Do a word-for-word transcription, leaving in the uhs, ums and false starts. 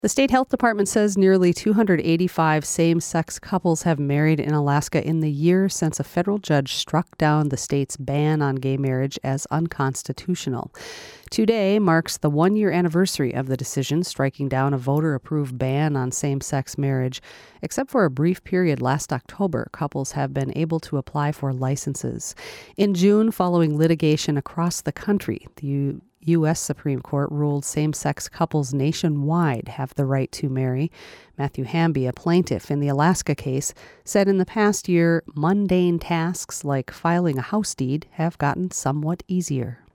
The state health department says nearly two hundred eighty-five same-sex couples have married in Alaska in the year since a federal judge struck down the state's ban on gay marriage as unconstitutional. Today marks the one-year anniversary of the decision, striking down a voter-approved ban on same-sex marriage. Except for a brief period last October, couples have been able to apply for licenses. In June, following litigation across the country, the U- U S Supreme Court ruled same-sex couples nationwide have the right to marry. Matthew Hamby, a plaintiff in the Alaska case, said in the past year, mundane tasks like filing a house deed have gotten somewhat easier.